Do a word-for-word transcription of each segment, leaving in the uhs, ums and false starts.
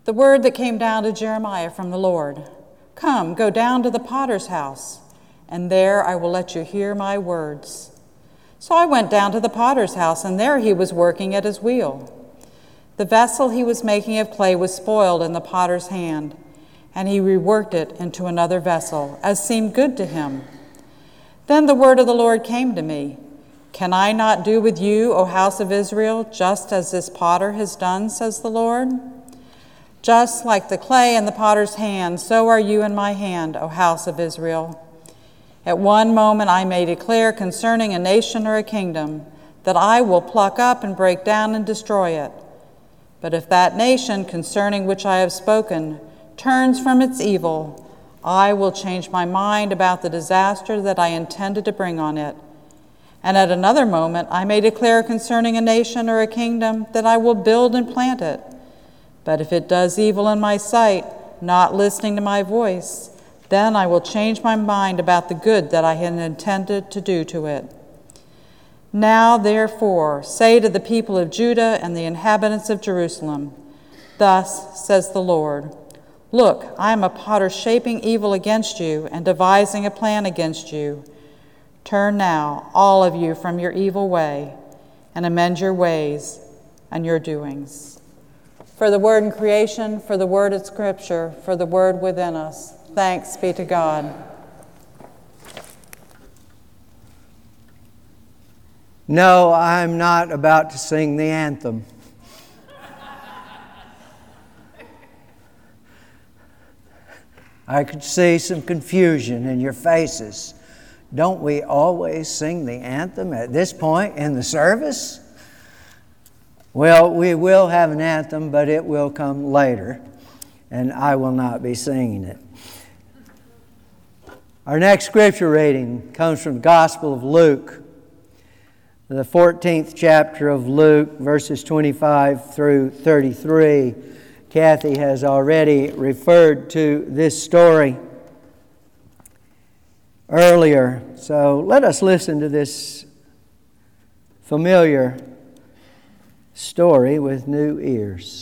The word that came down to Jeremiah from the Lord: "Come, go down to the potter's house, and there I will let you hear my words." So I went down to the potter's house, and there he was working at his wheel. The vessel he was making of clay was spoiled in the potter's hand, and he reworked it into another vessel, as seemed good to him. Then the word of the Lord came to me: "Can I not do with you, O house of Israel, just as this potter has done, says the Lord? Just like the clay in the potter's hand, so are you in my hand, O house of Israel. At one moment I may declare concerning a nation or a kingdom that I will pluck up and break down and destroy it. But if that nation concerning which I have spoken turns from its evil, I will change my mind about the disaster that I intended to bring on it. And at another moment I may declare concerning a nation or a kingdom that I will build and plant it. But if it does evil in my sight, not listening to my voice, then I will change my mind about the good that I had intended to do to it. Now, therefore, say to the people of Judah and the inhabitants of Jerusalem, 'Thus says the Lord, look, I am a potter shaping evil against you and devising a plan against you. Turn now, all of you, from your evil way and amend your ways and your doings.'" For the word in creation, for the word in Scripture, for the word within us, thanks be to God. No, I'm not about to sing the anthem. I could see some confusion in your faces. Don't we always sing the anthem at this point in the service? Well, we will have an anthem, but it will come later, and I will not be singing it. Our next scripture reading comes from the Gospel of Luke, the fourteenth chapter of Luke, verses twenty-five through thirty-three. Kathy has already referred to this story earlier, so let us listen to this familiar story with new ears.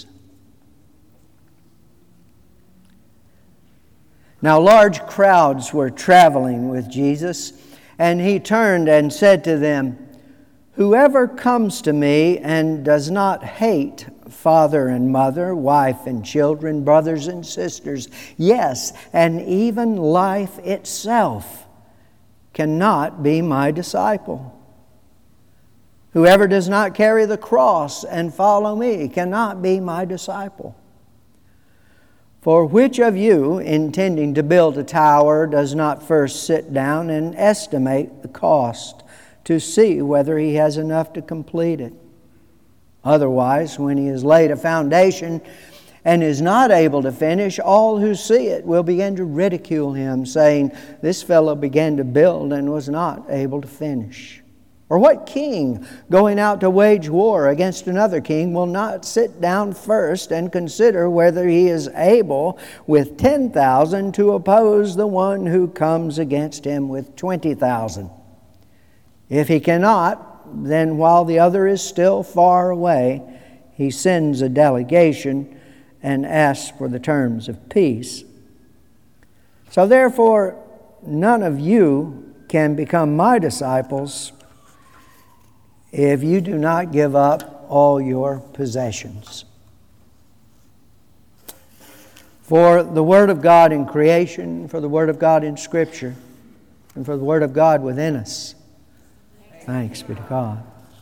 Now large crowds were traveling with Jesus, and he turned and said to them, "Whoever comes to me and does not hate father and mother, wife and children, brothers and sisters, yes, and even life itself, cannot be my disciple. Whoever does not carry the cross and follow me cannot be my disciple. For which of you, intending to build a tower, does not first sit down and estimate the cost to see whether he has enough to complete it? Otherwise, when he has laid a foundation and is not able to finish, all who see it will begin to ridicule him, saying, 'This fellow began to build and was not able to finish.' Or what king, going out to wage war against another king, will not sit down first and consider whether he is able with ten thousand to oppose the one who comes against him with twenty thousand? If he cannot, then while the other is still far away, he sends a delegation and asks for the terms of peace. So therefore, none of you can become my disciples if you do not give up all your possessions." For the Word of God in creation, for the Word of God in Scripture, and for the Word of God within us, thanks be to God.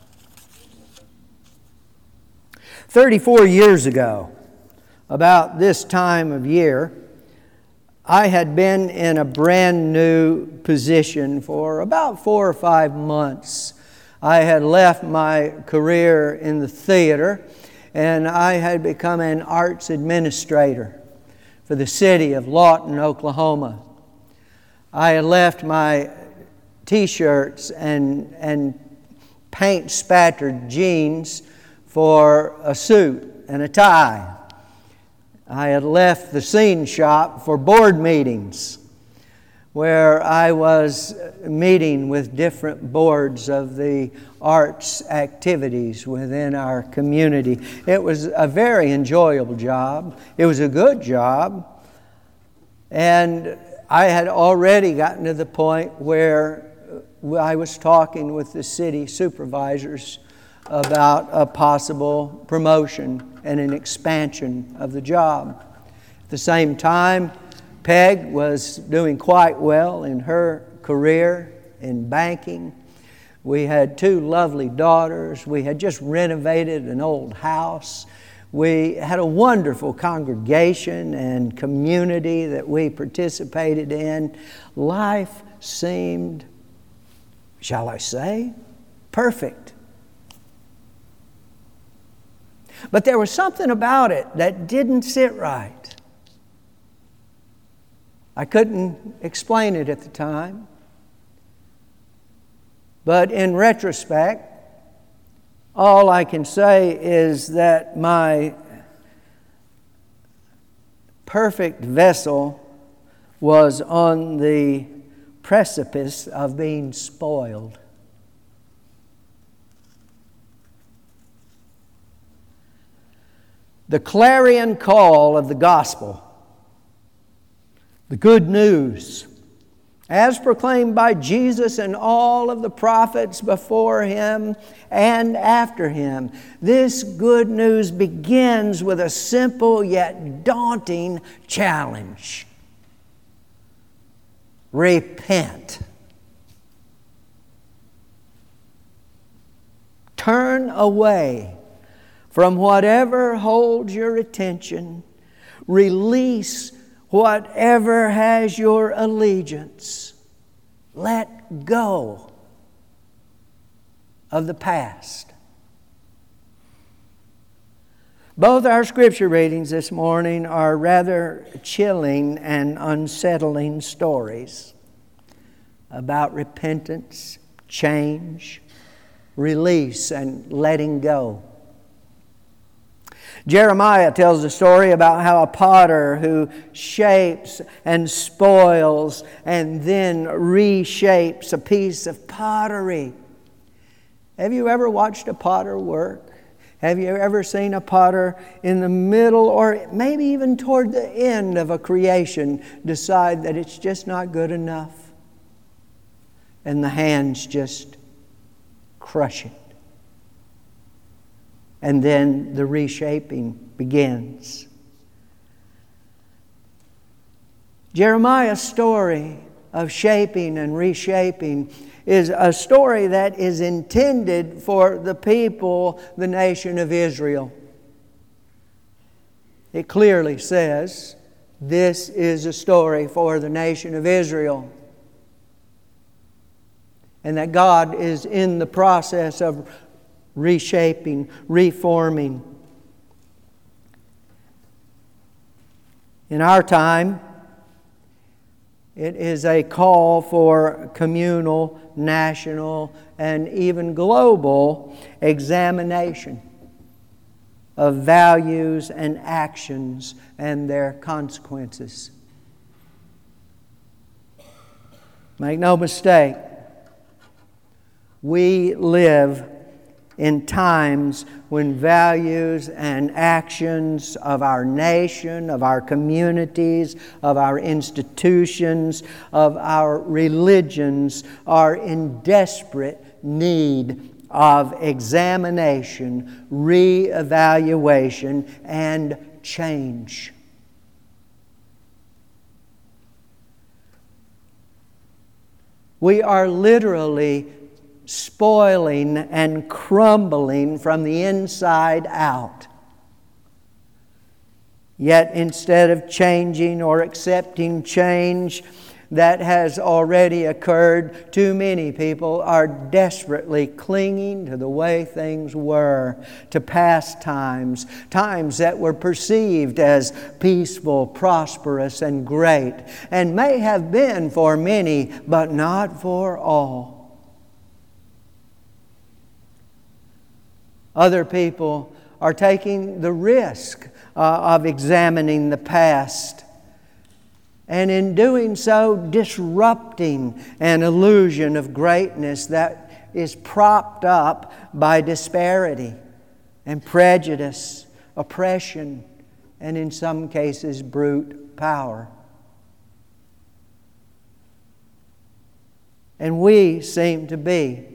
Thirty-four years ago, about this time of year, I had been in a brand new position for about four or five months. I had left my career in the theater, and I had become an arts administrator for the city of Lawton, Oklahoma. I had left my T-shirts and, and paint-spattered jeans for a suit and a tie. I had left the scene shop for board meetings. where I was meeting with different boards of the arts activities within our community. It was a very enjoyable job. It was a good job. And I had already gotten to the point where I was talking with the city supervisors about a possible promotion and an expansion of the job. At the same time, Peg was doing quite well in her career in banking. We had two lovely daughters. We had just renovated an old house. We had a wonderful congregation and community that we participated in. Life seemed, shall I say, perfect. But there was something about it that didn't sit right. I couldn't explain it at the time. But in retrospect, all I can say is that my perfect vessel was on the precipice of being spoiled. The clarion call of the gospel, the good news, as proclaimed by Jesus and all of the prophets before Him and after Him. This good news begins with a simple yet daunting challenge. Repent. Turn away from whatever holds your attention. Release whatever has your allegiance. Let go of the past. Both our scripture readings this morning are rather chilling and unsettling stories about repentance, change, release, and letting go. Jeremiah tells a story about how a potter who shapes and spoils and then reshapes a piece of pottery. Have you ever watched a potter work? Have you ever seen a potter in the middle or maybe even toward the end of a creation decide that it's just not good enough? And the hands just crush it. And then the reshaping begins. Jeremiah's story of shaping and reshaping is a story that is intended for the people, the nation of Israel. It clearly says, this is a story for the nation of Israel. And that God is in the process of reshaping, reforming. In our time, it is a call for communal, national, and even global examination of values and actions and their consequences. Make no mistake, we live in times when values and actions of our nation, of our communities, of our institutions, of our religions are in desperate need of examination, re-evaluation, and change. We are literally spoiling and crumbling from the inside out. Yet instead of changing or accepting change that has already occurred, too many people are desperately clinging to the way things were, to past times, times that were perceived as peaceful, prosperous, and great, and may have been for many, but not for all. Other people are taking the risk uh, of examining the past and in doing so disrupting an illusion of greatness that is propped up by disparity and prejudice, oppression, and in some cases brute power. And we seem to be,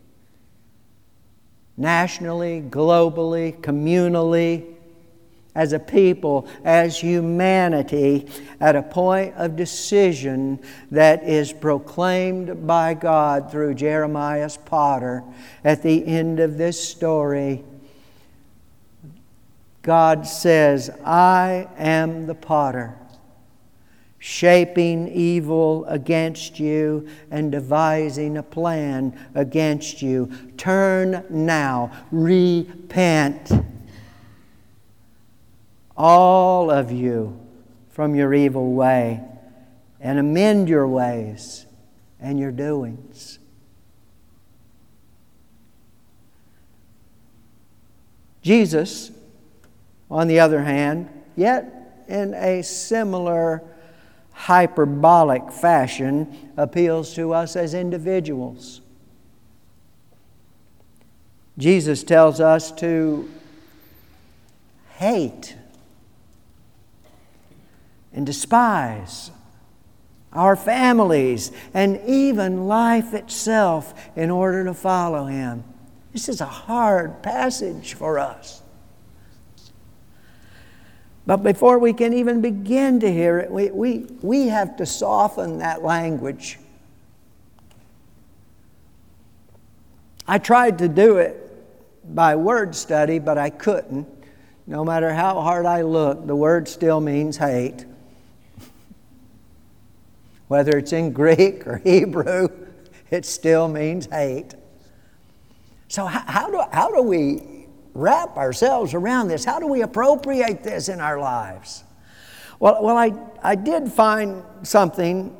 nationally, globally, communally, as a people, as humanity, at a point of decision that is proclaimed by God through Jeremiah's potter. At the end of this story, God says, I am the potter, shaping evil against you and devising a plan against you. Turn now, repent, all of you, from your evil way, and amend your ways and your doings. Jesus, on the other hand, yet in a similar hyperbolic fashion, appeals to us as individuals. Jesus tells us to hate and despise our families and even life itself in order to follow Him. This is a hard passage for us. But before we can even begin to hear it, we, we, we have to soften that language. I tried to do it by word study, but I couldn't. No matter how hard I looked, the word still means hate. Whether it's in Greek or Hebrew, it still means hate. So how, how do, how do we wrap ourselves around this? How do we appropriate this in our lives? Well, well I, I did find something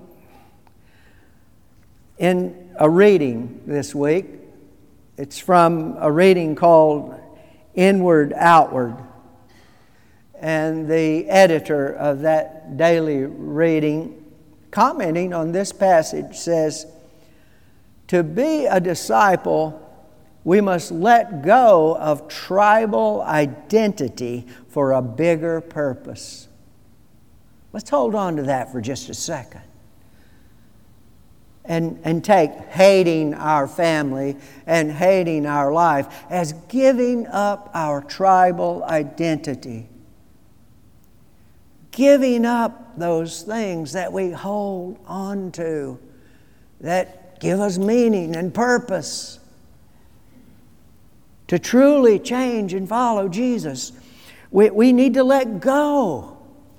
in a reading this week. It's from a reading called Inward Outward. And the editor of that daily reading, commenting on this passage, says, to be a disciple, we must let go of tribal identity for a bigger purpose. Let's hold on to that for just a second. And, and take hating our family and hating our life as giving up our tribal identity. Giving up those things that we hold on to that give us meaning and purpose. To truly change and follow Jesus, we, we need to let go.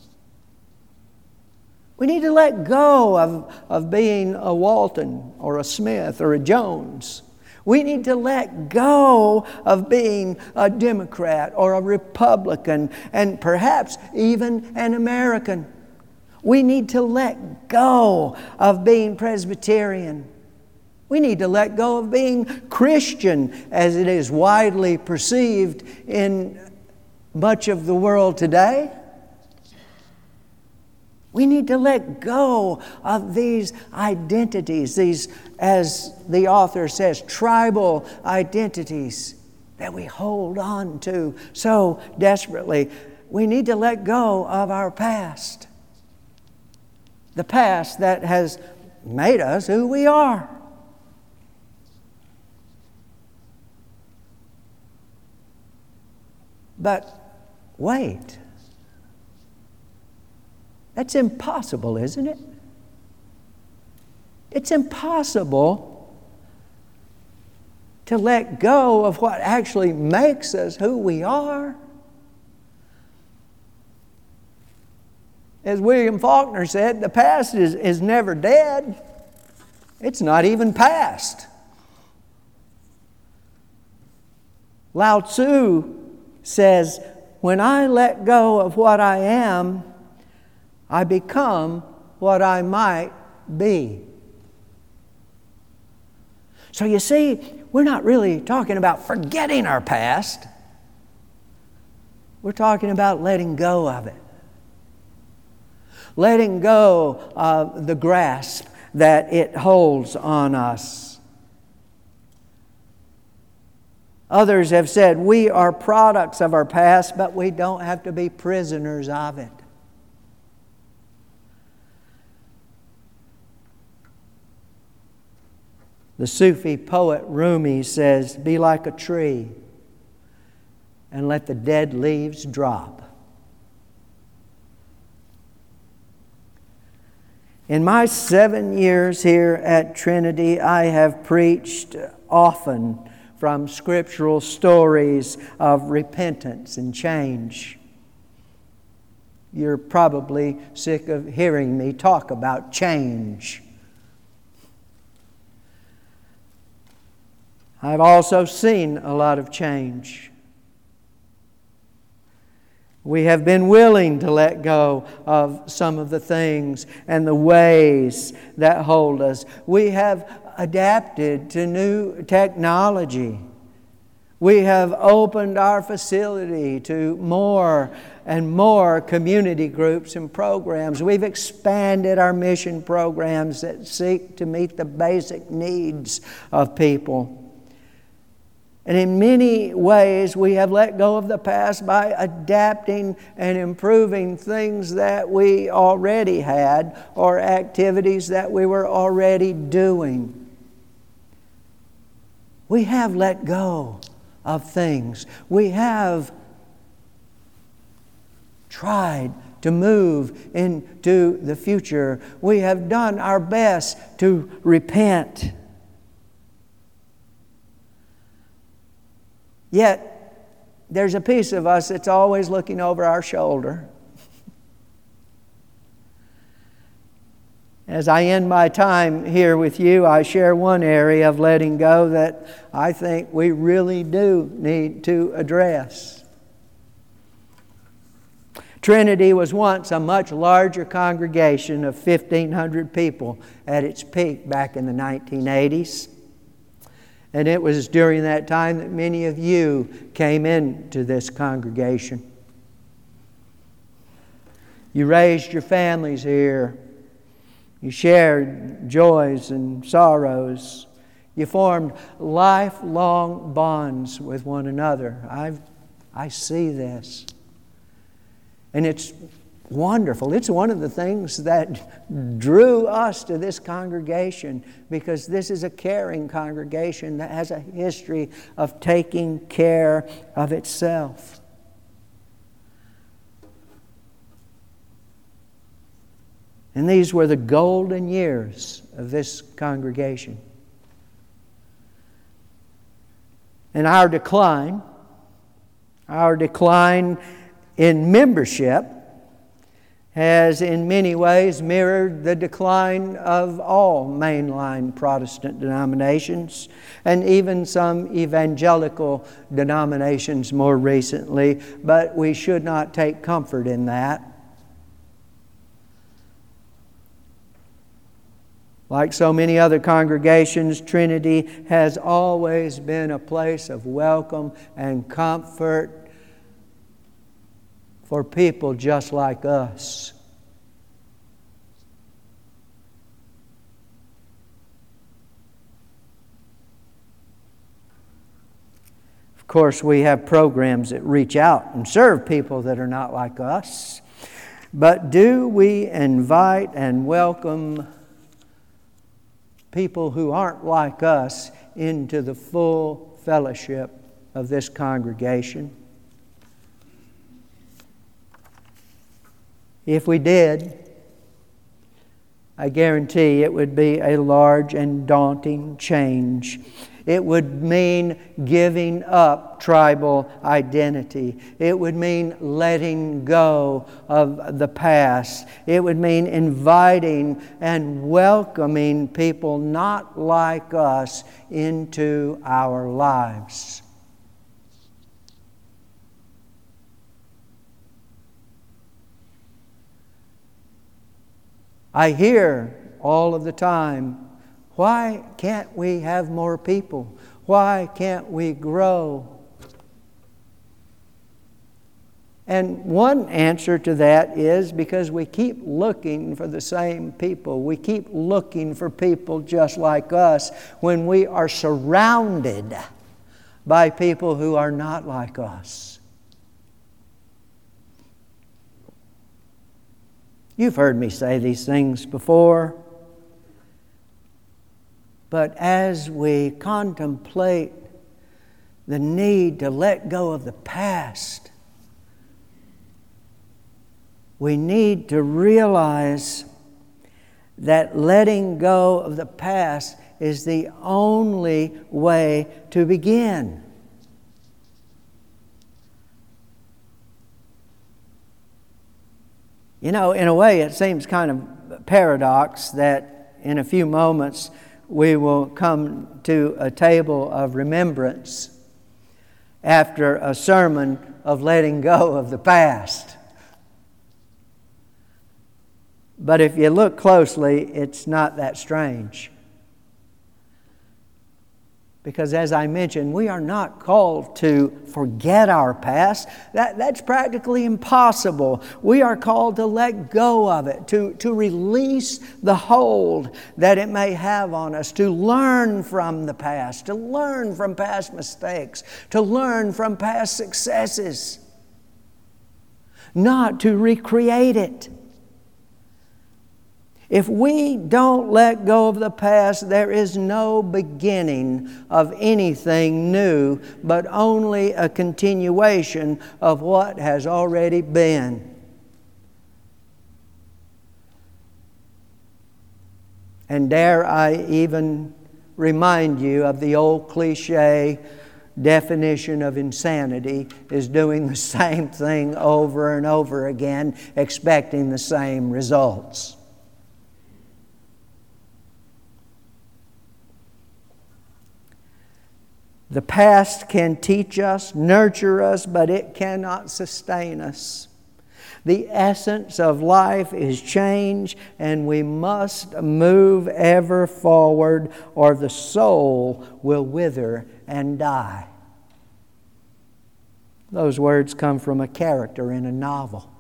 We need to let go of, of being a Walton or a Smith or a Jones. We need to let go of being a Democrat or a Republican and perhaps even an American. We need to let go of being Presbyterian. We need to let go of being Christian as it is widely perceived in much of the world today. We need to let go of these identities, these, as the author says, tribal identities that we hold on to so desperately. We need to let go of our past. The past that has made us who we are. But wait. That's impossible, isn't it? It's impossible to let go of what actually makes us who we are. As William Faulkner said, the past is, is never dead. It's not even past. Lao Tzu says, when I let go of what I am, I become what I might be. So you see, we're not really talking about forgetting our past. We're talking about letting go of it. letting go of the grasp that it holds on us. Others have said we are products of our past, but we don't have to be prisoners of it. The Sufi poet Rumi says, "Be like a tree and let the dead leaves drop." In my seven years here at Trinity, I have preached often from scriptural stories of repentance and change. You're probably sick of hearing me talk about change. I've also seen a lot of change. We have been willing to let go of some of the things and the ways that hold us. We have adapted to new technology. We have opened our facility to more and more community groups and programs. We've expanded our mission programs that seek to meet the basic needs of people. And in many ways, we have let go of the past by adapting and improving things that we already had or activities that we were already doing. We have let go of things. We have tried to move into the future. We have done our best to repent. Yet, there's a piece of us that's always looking over our shoulder. As I end my time here with you, I share one area of letting go that I think we really do need to address. Trinity was once a much larger congregation of fifteen hundred people at its peak back in the nineteen eighties. And it was during that time that many of you came into this congregation. You raised your families here. You shared joys and sorrows. You formed lifelong bonds with one another. I've, I see this. And it's wonderful. It's one of the things that drew us to this congregation, because this is a caring congregation that has a history of taking care of itself. And these were the golden years of this congregation. And our decline, our decline in membership has in many ways mirrored the decline of all mainline Protestant denominations, and even some evangelical denominations more recently, but we should not take comfort in that. Like so many other congregations, Trinity has always been a place of welcome and comfort for people just like us. Of course, we have programs that reach out and serve people that are not like us. But do we invite and welcome people who aren't like us into the full fellowship of this congregation? If we did, I guarantee it would be a large and daunting change. It would mean giving up tribal identity. It would mean letting go of the past. It would mean inviting and welcoming people not like us into our lives. I hear all of the time, why can't we have more people? Why can't we grow? And one answer to that is because we keep looking for the same people. We keep looking for people just like us when we are surrounded by people who are not like us. You've heard me say these things before, but as we contemplate the need to let go of the past, we need to realize that letting go of the past is the only way to begin. You know, in a way, it seems kind of paradox that in a few moments we will come to a table of remembrance after a sermon of letting go of the past. But if you look closely, it's not that strange. Because as I mentioned, we are not called to forget our past. That, that's practically impossible. We are called to let go of it, to, to release the hold that it may have on us, to learn from the past, to learn from past mistakes, to learn from past successes, not to recreate it. If we don't let go of the past, there is no beginning of anything new, but only a continuation of what has already been. And dare I even remind you of the old cliche definition of insanity is doing the same thing over and over again, expecting the same results. The past can teach us, nurture us, but it cannot sustain us. The essence of life is change, and we must move ever forward, or the soul will wither and die. Those words come from a character in a novel.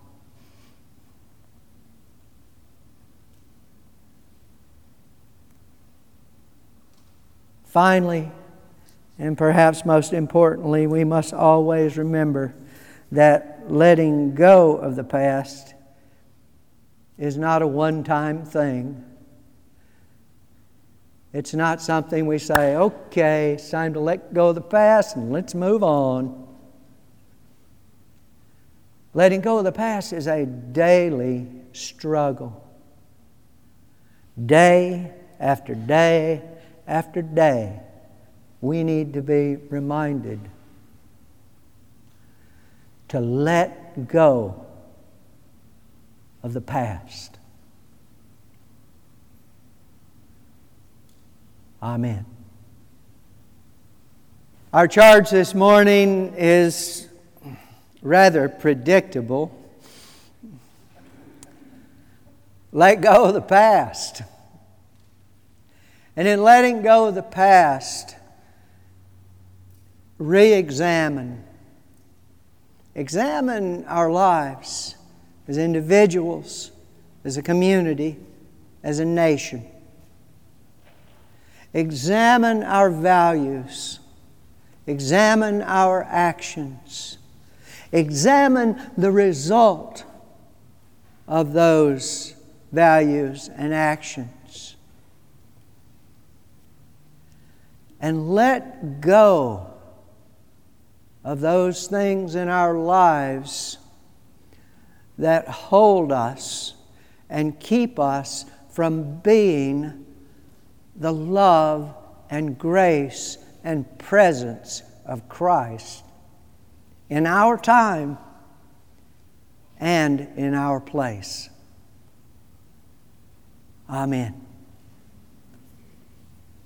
Finally, and perhaps most importantly, we must always remember that letting go of the past is not a one-time thing. It's not something we say, okay, it's time to let go of the past and let's move on. Letting go of the past is a daily struggle. Day after day after day, we need to be reminded to let go of the past. Amen. Our charge this morning is rather predictable. Let go of the past. And in letting go of the past, re-examine. Examine our lives as individuals, as a community, as a nation. Examine our values. Examine our actions. Examine the result of those values and actions. And let go of those things in our lives that hold us and keep us from being the love and grace and presence of Christ in our time and in our place. Amen.